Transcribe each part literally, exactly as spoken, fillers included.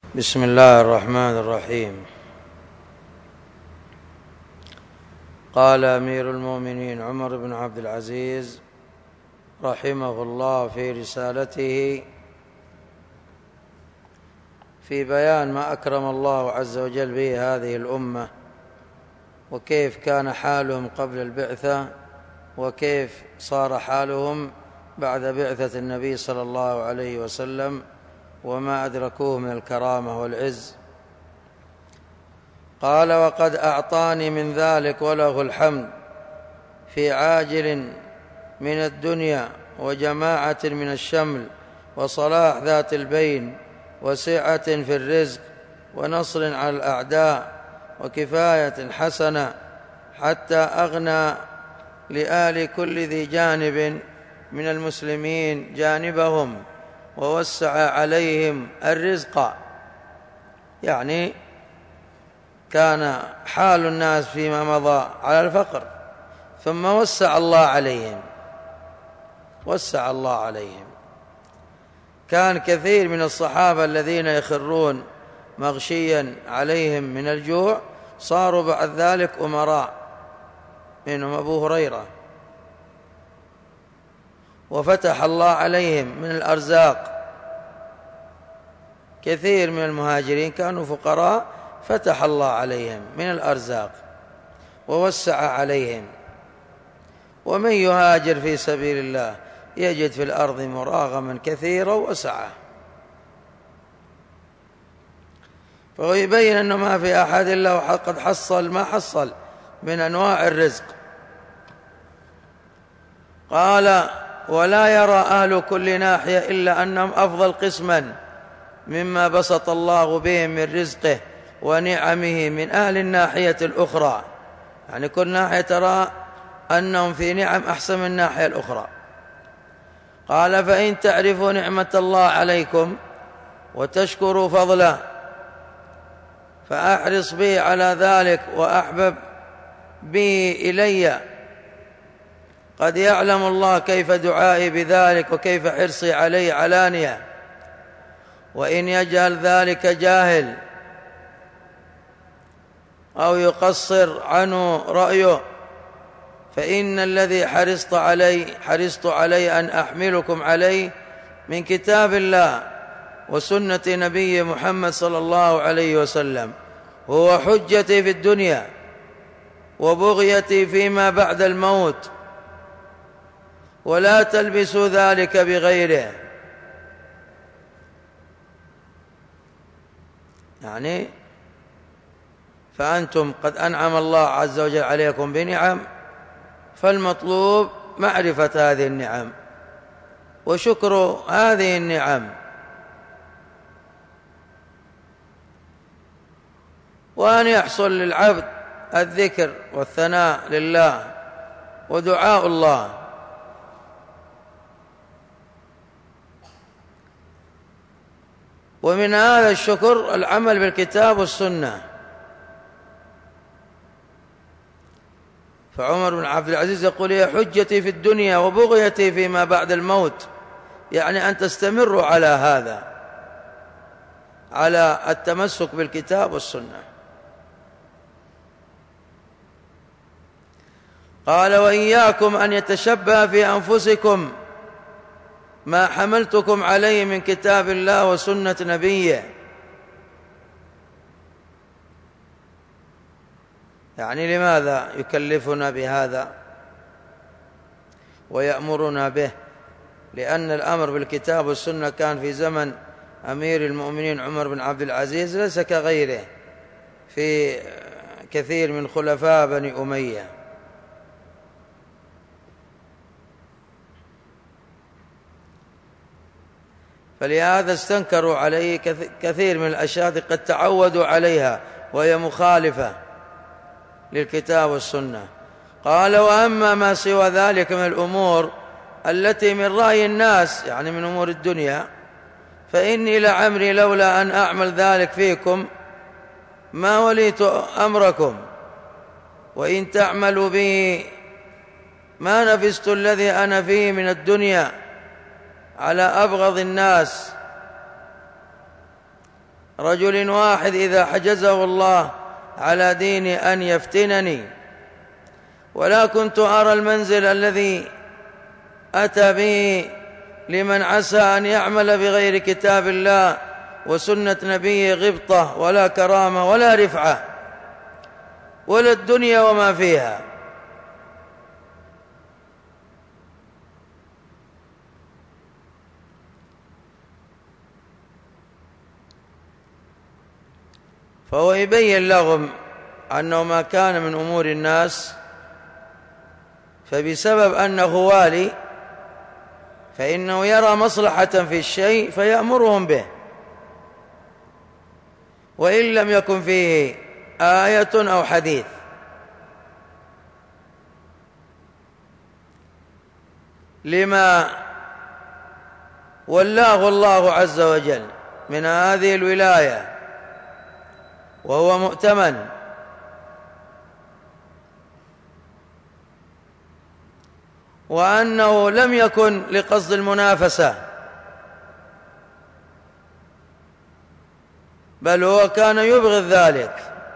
بسم الله الرحمن الرحيم. قال أمير المؤمنين عمر بن عبد العزيز رحمه الله في رسالته في بيان ما أكرم الله عز وجل به هذه الأمة، وكيف كان حالهم قبل البعثة وكيف صار حالهم بعد بعثة النبي صلى الله عليه وسلم وما أدركوه من الكرامة والعز. قال: وقد أعطاني من ذلك وله الحمد في عاجل من الدنيا وجماعة من الشمل وصلاح ذات البين وسعة في الرزق ونصر على الأعداء وكفاية حسنة، حتى أغنى لآل كل ذي جانب من المسلمين جانبهم ووسع عليهم الرزق. يعني كان حال الناس فيما مضى على الفقر، ثم وسع الله عليهم وسع الله عليهم كان كثير من الصحابة الذين يخرون مغشيا عليهم من الجوع صاروا بعد ذلك أمراء، منهم أبو هريرة، وفتح الله عليهم من الأرزاق. كثير من المهاجرين كانوا فقراء، فتح الله عليهم من الأرزاق ووسع عليهم. ومن يهاجر في سبيل الله يجد في الأرض مراغما كثيرا وسعة. فهو يبين أنه ما في أحد إلا قد حصل ما حصل من أنواع الرزق. قال: ولا يرى أهل كل ناحية إلا أنهم أفضل قسما مما بسط الله بهم من رزقه ونعمه من أهل الناحية الأخرى. يعني كل ناحية ترى أنهم في نعم أحسن من الناحية الأخرى. قال: فإن تعرفوا نعمة الله عليكم وتشكروا فضله فأحرص به على ذلك وأحبب به إلي. قد يعلم الله كيف دعائي بذلك وكيف حرصي عليه علانية، وإن يجهل ذلك جاهل أو يقصر عنه رأيه فإن الذي حرصت عليه حرصت عليه أن أحملكم عليه من كتاب الله وسنة نبي محمد صلى الله عليه وسلم، هو حجتي في الدنيا وبغيتي فيما بعد الموت، ولا تلبسوا ذلك بغيره. يعني فأنتم قد أنعم الله عز وجل عليكم بنعم، فالمطلوب معرفة هذه النعم وشكر هذه النعم، وأن يحصل للعبد الذكر والثناء لله ودعاء الله. ومن هذا الشكر العمل بالكتاب والسنة. فعمر بن عبد العزيز يقول: هي حجتي في الدنيا وبغيتي فيما بعد الموت. يعني أن تستمروا على هذا، على التمسك بالكتاب والسنة. قال: وإياكم أن يتشبه في أنفسكم ما حملتكم عليه من كتاب الله وسنة نبيه. يعني لماذا يكلفنا بهذا ويأمرنا به؟ لأن الأمر بالكتاب والسنة كان في زمن أمير المؤمنين عمر بن عبد العزيز ليس كغيره في كثير من خلفاء بني أمية. فلهذا استنكروا عليه كثير من الأشياء قد تعودوا عليها وهي مخالفة للكتاب والسنة. قال: وأما ما سوى ذلك من الأمور التي من رأي الناس، يعني من أمور الدنيا، فإني لعمري لولا أن أعمل ذلك فيكم ما وليت أمركم، وإن تعملوا به ما نفست الذي أنا فيه من الدنيا على أبغض الناس رجل واحد إذا حجزه الله على دين أن يفتنني، ولا كنت أرى المنزل الذي أتى به لمن عسى أن يعمل بغير كتاب الله وسنة نبيه غبطة ولا كرامة ولا رفعة ولا الدنيا وما فيها. فهو يبين لهم أنه ما كان من أمور الناس فبسبب أنه والي فإنه يرى مصلحة في الشيء فيأمرهم به، وإن لم يكن فيه آية أو حديث. لما ولاه الله عز وجل من هذه الولاية وهو مؤتمن، وأنه لم يكن لقصد المنافسة، بل هو كان يبغض ذلك.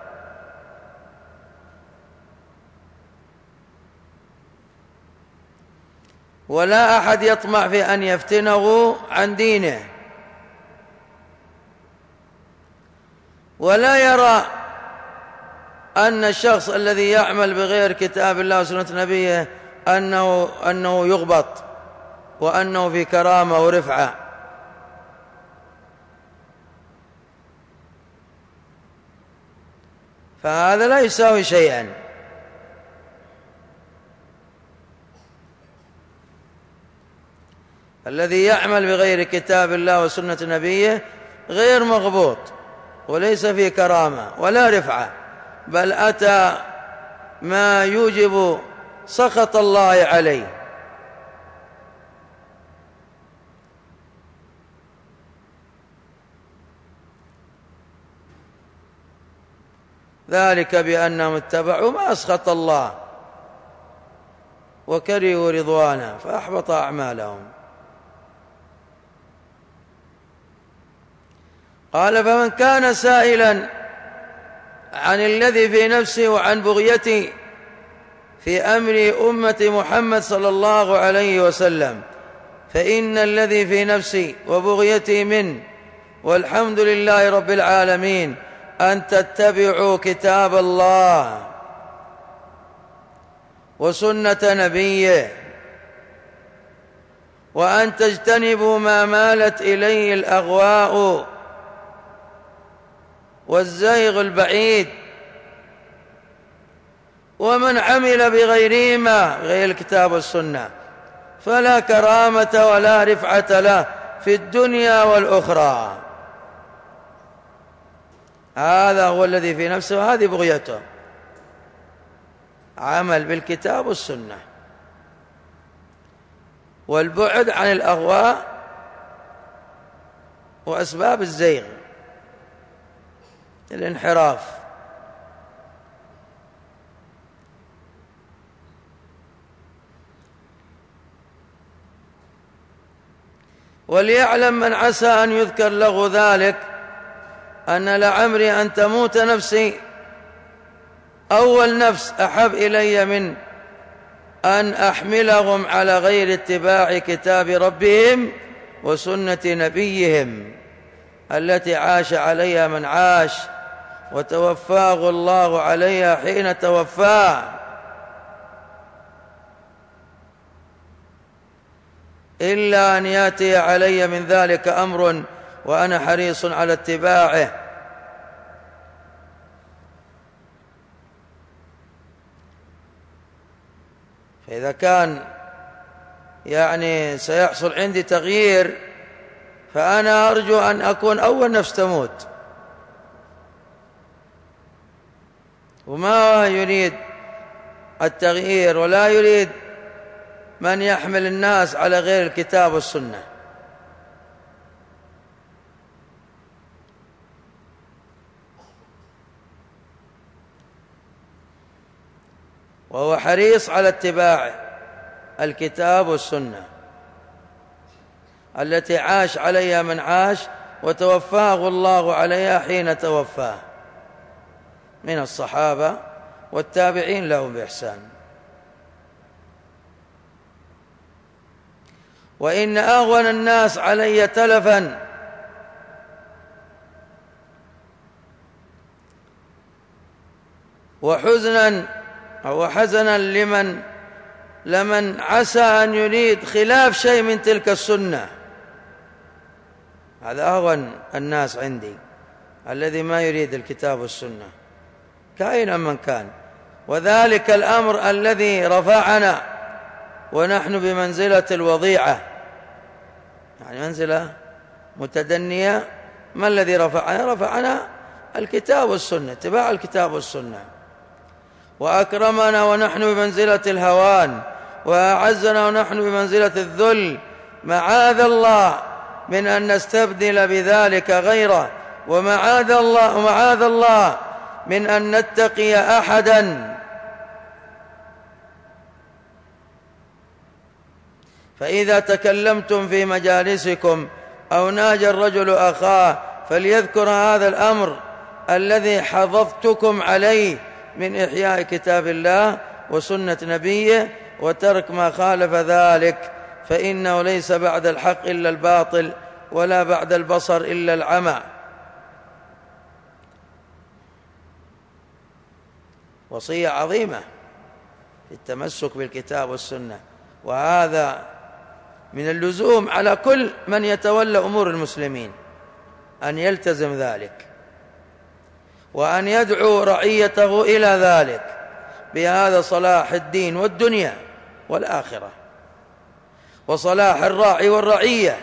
ولا أحد يطمع في أن يفتنه عن دينه، ولا يرى أن الشخص الذي يعمل بغير كتاب الله وسنة نبيه أنه, أنه يغبط وأنه في كرامة ورفعة. فهذا لا يساوي شيئا. الذي يعمل بغير كتاب الله وسنة نبيه غير مغبوط وليس في كرامة ولا رفعة، بل أتى ما يوجب سخط الله عليه. ذلك بأنهم اتبعوا ما أسخط الله وكرهوا رضوانه فأحبط أعمالهم. قال: فمن كان سائلا عن الذي في نفسي وعن بغيتي في أمر أمة محمد صلى الله عليه وسلم، فإن الذي في نفسي وبغيتي منه والحمد لله رب العالمين أن تتبعوا كتاب الله وسنة نبيه، وأن تجتنبوا ما مالت إليه الأغواء والزيغ البعيد، ومن عمل بغيرهما غير الكتاب والسنة فلا كرامة ولا رفعة له في الدنيا والأخرى. هذا هو الذي في نفسه وهذه بغيته، عمل بالكتاب والسنة والبعد عن الأغواء وأسباب الزيغ الانحراف. وليعلم من عسى أن يذكر له ذلك أن لعمري أن تموت نفسي أول نفس أحب إلي من أن أحملهم على غير اتباع كتاب ربهم وسنة نبيهم التي عاش عليها من عاش وتوفاه الله عليها حين توفاه، إلا أن يأتي علي من ذلك أمر وأنا حريص على اتباعه. فإذا كان يعني سيحصل عندي تغيير فأنا أرجو أن أكون أول نفس تموت، وما يريد التغيير ولا يريد من يحمل الناس على غير الكتاب والسنة. وهو حريص على اتباع الكتاب والسنة التي عاش عليها من عاش وتوفاه الله عليها حين توفاه من الصحابة والتابعين لهم بإحسان. وإن أهون الناس علي تلفا وحزنا أو حزنا لمن لمن عسى أن يريد خلاف شيء من تلك السنة. هذا أهون الناس عندي، الذي ما يريد الكتاب والسنة كائنا من كان. وذلك الأمر الذي رفعنا ونحن بمنزلة الوضيعة، يعني منزلة متدنية. ما الذي رفعنا؟ رفعنا الكتاب والسنة، اتباع الكتاب والسنة. وأكرمنا ونحن بمنزلة الهوان، وأعزنا ونحن بمنزلة الذل. معاذ الله من أن نستبدل بذلك غيره، ومعاذ الله ومعاذ الله من أن نتقي أحدا. فإذا تكلمتم في مجالسكم أو ناجى الرجل أخاه فليذكر هذا الأمر الذي حضضتكم عليه من إحياء كتاب الله وسنة نبيه وترك ما خالف ذلك، فإنه ليس بعد الحق إلا الباطل، ولا بعد البصر إلا العمى. وصية عظيمة في التمسك بالكتاب والسنة، وهذا من اللزوم على كل من يتولى أمور المسلمين أن يلتزم ذلك، وأن يدعو رعيته إلى ذلك بهذا صلاح الدين والدنيا والآخرة، وصلاح الراعي والرعية.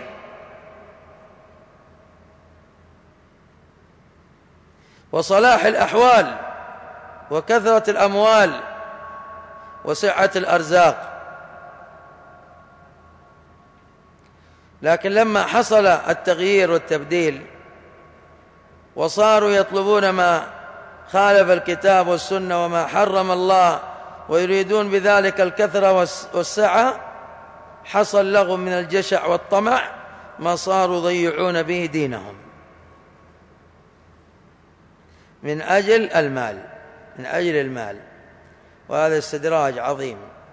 وصلاح الأحوال وكثرة الأموال وسعة الأرزاق. لكن لما حصل التغيير والتبديل وصاروا يطلبون ما خالف الكتاب والسنة وما حرم الله ويريدون بذلك الكثرة والسعة، حصل لهم من الجشع والطمع ما صاروا يضيعون به دينهم من أجل المال، من أجل المال. وهذا استدراج عظيم.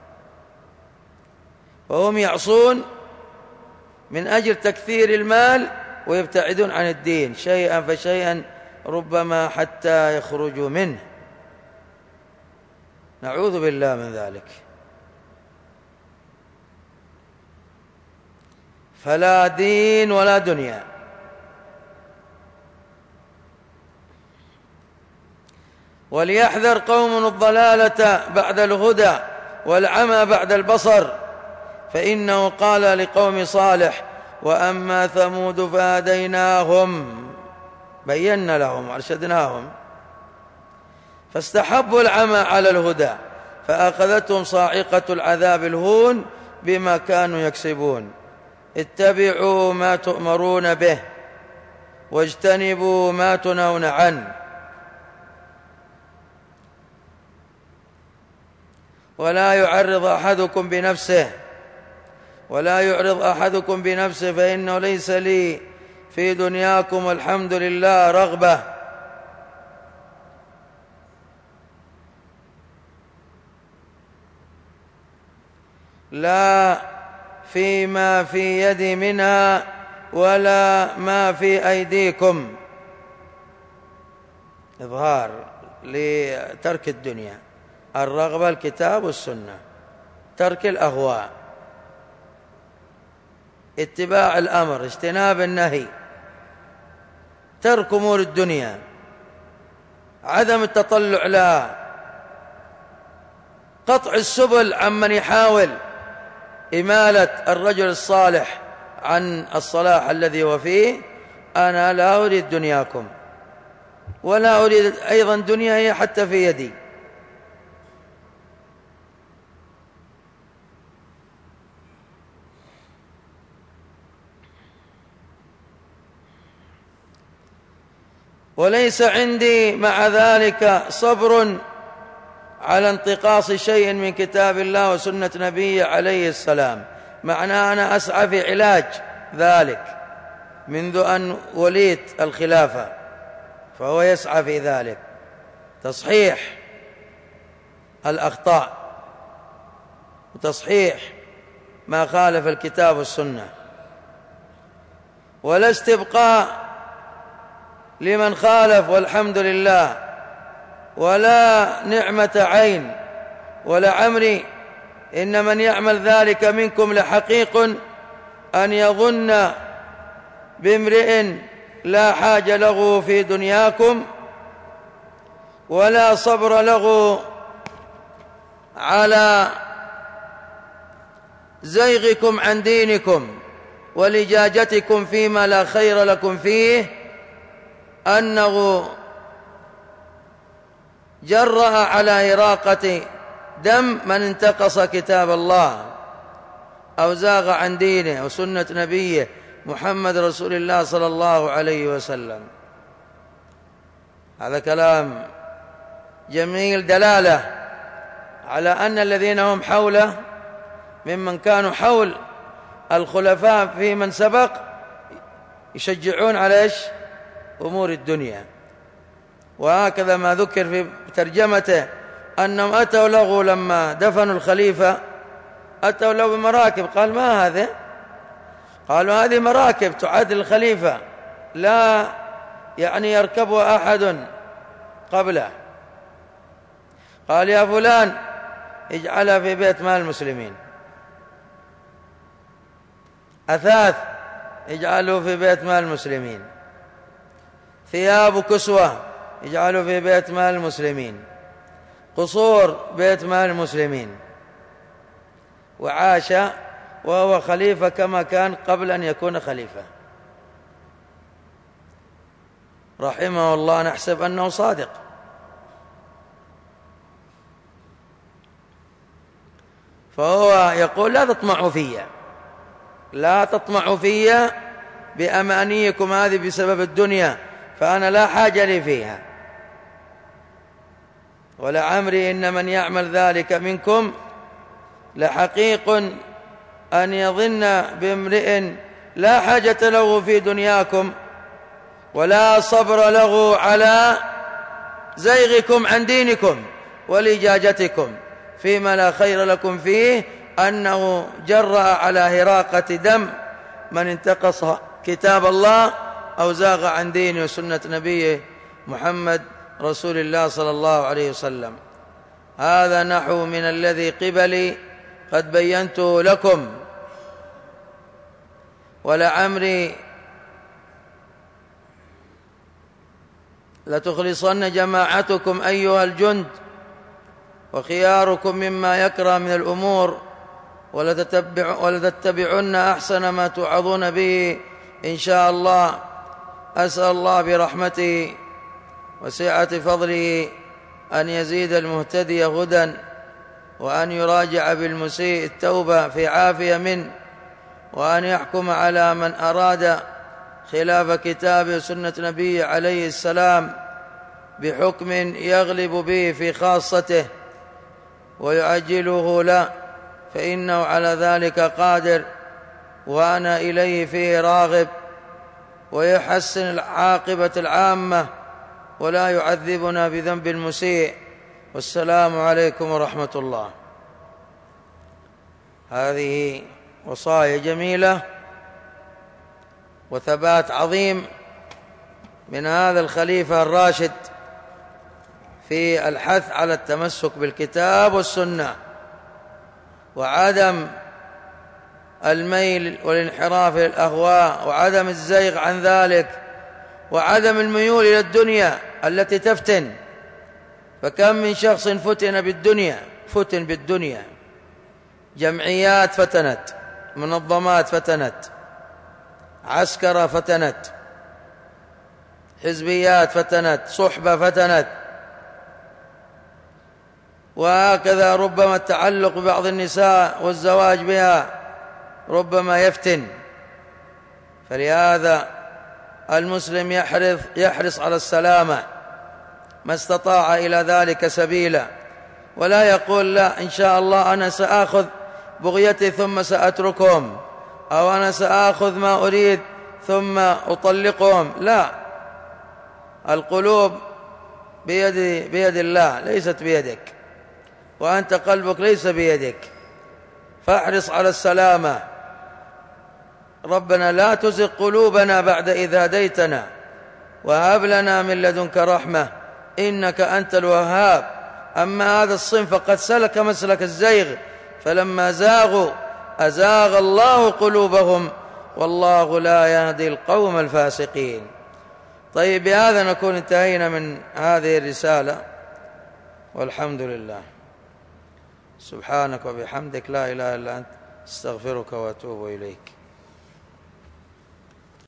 وهم يعصون من أجل تكثير المال ويبتعدون عن الدين شيئا فشيئا، ربما حتى يخرجوا منه. نعوذ بالله من ذلك. فلا دين ولا دنيا. وليحذر قوم الضلالة بعد الهدى والعمى بعد البصر، فإنه قال لقوم صالح: وأما ثمود فهديناهم، بينا لهم وأرشدناهم، فاستحبوا العمى على الهدى فأخذتهم صاعقة العذاب الهون بما كانوا يكسبون. اتبعوا ما تؤمرون به واجتنبوا ما تنهون عنه، ولا يعرض أحدكم بنفسه ولا يعرض أحدكم بنفسه فإنه ليس لي في دنياكم والحمد لله رغبة. لا فيما في يدي منها ولا ما في أيديكم. إظهار لترك الدنيا، الرغبة الكتاب والسنة، ترك الأهواء، اتباع الأمر، اجتناب النهي، ترك أمور الدنيا، عدم التطلع لها، قطع السبل عمن يحاول إمالة الرجل الصالح عن الصلاح الذي هو فيه. أنا لا أريد دنياكم ولا أريد أيضا دنياي حتى في يدي. وليس عندي مع ذلك صبر على انتقاص شيء من كتاب الله وسنة نبيه عليه السلام. معناه أنا أسعى في علاج ذلك منذ أن وليت الخلافة، فهو يسعى في ذلك تصحيح الأخطاء وتصحيح ما خالف الكتاب والسنة، ولا استبقاء لمن خالف، والحمد لله، ولا نعمة عين ولا عمري. إن من يعمل ذلك منكم لحقيق أن يظن بامرئ لا حاجة له في دنياكم ولا صبر له على زيغكم عن دينكم ولجاجتكم فيما لا خير لكم فيه، أنه جرأ على إراقة دم من انتقص كتاب الله أو زاغ عن دينه وسنة نبيه محمد رسول الله صلى الله عليه وسلم. هذا كلام جميل، دلالة على أن الذين هم حوله ممن كانوا حول الخلفاء في من سبق يشجعون على إيش؟ أمور الدنيا. وهكذا ما ذكر في ترجمته أنهم أتوا له لما دفنوا الخليفة، أتوا له بمراكب، قال ما هذا؟ قالوا هذه مراكب تعد الخليفة لا يعني يركبها أحد قبله. قال يا فلان اجعلها في بيت مال المسلمين، أثاث اجعلوا في بيت مال المسلمين، ثياب وكسوة اجعلوا في بيت مال المسلمين، قصور بيت مال المسلمين. وعاش وهو خليفة كما كان قبل أن يكون خليفة رحمه الله. نحسب أنه صادق. فهو يقول لا تطمعوا فيا، لا تطمعوا فيا بأمانيكم هذه بسبب الدنيا، فأنا لا حاجة لي فيها. ولعمري إن من يعمل ذلك منكم لحقيق أن يظن بامرئ لا حاجة له في دنياكم ولا صبر له على زيغكم عن دينكم ولجاجتكم فيما لا خير لكم فيه، أنه جرأ على هراقة دم من انتقص كتاب الله أو زاغ عن دينه وسنة نبيه محمد رسول الله صلى الله عليه وسلم. هذا نحو من الذي قبلي قد بينته لكم. ولعمري لتخلصن جماعتكم أيها الجند وخياركم مما يكره من الأمور ولتتبع ولتتبعن أحسن ما توعظون به إن شاء الله. أسأل الله برحمته وسعة فضله أن يزيد المهتدي هدى، وأن يراجع بالمسيء التوبة في عافية منه، وأن يحكم على من أراد خلاف كتابه وسنة نبيه عليه السلام بحكم يغلب به في خاصته ويعجله له، فإنه على ذلك قادر، وأنا إليه فيه راغب، ويحسن العاقبة العامة ولا يعذبنا بذنب المسيء. والسلام عليكم ورحمة الله. هذه وصايا جميلة وثبات عظيم من هذا الخليفة الراشد في الحث على التمسك بالكتاب والسنة وعدم الميل والانحراف إلى الأهواء وعدم الزيغ عن ذلك وعدم الميول إلى الدنيا التي تفتن. فكم من شخص فتن بالدنيا فتن بالدنيا جمعيات فتنت، منظمات فتنت، عسكرة فتنت، حزبيات فتنت، صحبة فتنت، وهكذا ربما التعلق ببعض النساء والزواج بها ربما يفتن. فلهذا المسلم يحرص, يحرص على السلامة ما استطاع إلى ذلك سبيلا، ولا يقول لا إن شاء الله أنا سآخذ بغيتي ثم سأتركهم، أو أنا سآخذ ما أريد ثم أطلقهم، لا، القلوب بيد, بيد الله ليست بيدك، وأنت قلبك ليس بيدك، فاحرص على السلامة. ربنا لا تزغ قلوبنا بعد إذ هديتنا وهب لنا من لدنك رحمة إنك أنت الوهاب. أما هذا الصنف فقد سلك مسلك الزيغ، فلما زاغوا أزاغ الله قلوبهم والله لا يهدي القوم الفاسقين. طيب، بهذا نكون انتهينا من هذه الرسالة، والحمد لله. سبحانك وبحمدك، لا إله إلا أنت، استغفرك وأتوب إليك.